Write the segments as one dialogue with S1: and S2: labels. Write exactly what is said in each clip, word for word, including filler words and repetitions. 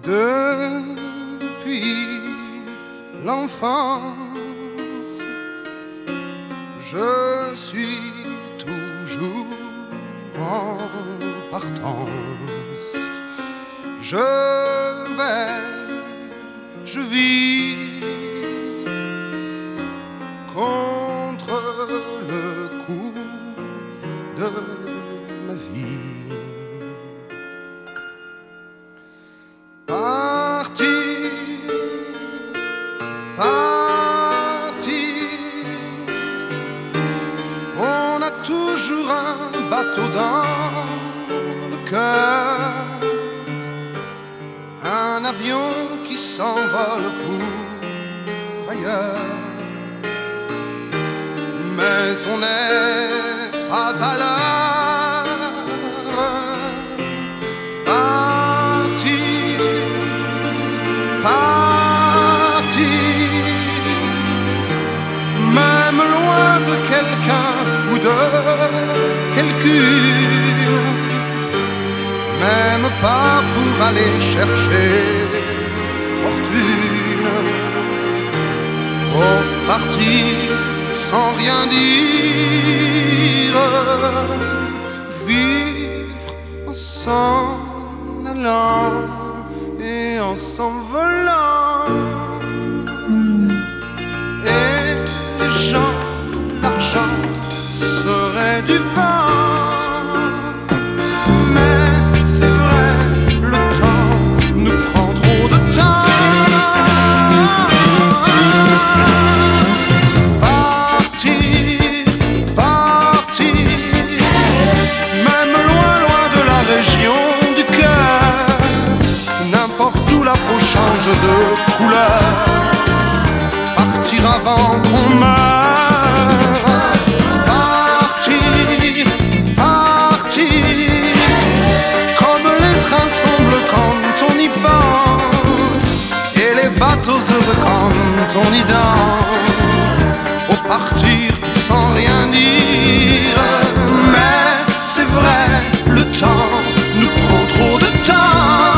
S1: Depuis l'enfance, je suis toujours en partance. Je vais, je vis contre le cours de ma vie. Partir, partir, on a toujours un bateau dans le cœur, un avion qui s'envole pour ailleurs. Mais on n'est pas à l'heure. Partir, partir, même loin de quelqu'un ou de quelqu'une, même pas pour aller chercher fortune. Oh, partir sans rien dire, vivre en s'en allant et en s'envolant. Et les gens, l'argent serait du vent. Mais c'est vrai, le temps nous prend trop de temps. De couleur, partir avant qu'on meure. Partir, partir, comme les trains semblent quand on y pense, et les bateaux heureux quand on y danse. Au partir sans rien dire, mais c'est vrai, le temps nous prend trop de temps.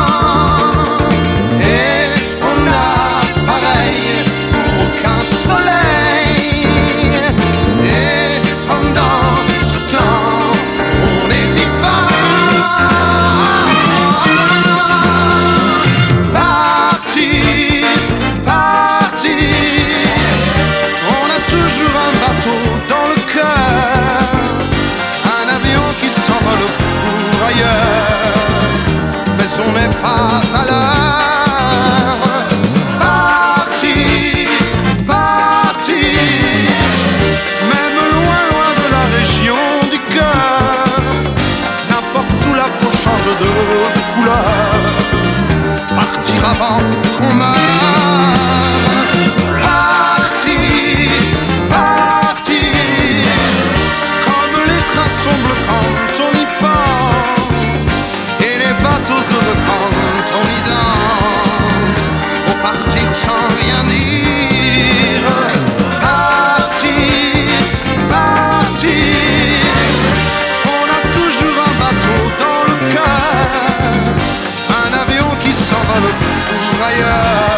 S1: Mais on n'est pas à l'heure. Partir, partir, même loin, loin de la région du cœur, n'importe où la peau change de couleur. Partir avant qu'on meure. Partir, partir, comme les trains semblent quand on y pense, et les bateaux heureux quand on y danse. Au partir sans rien dire. Partir, partir, on a toujours un bateau dans le cœur, un avion qui s'envole pour ailleurs.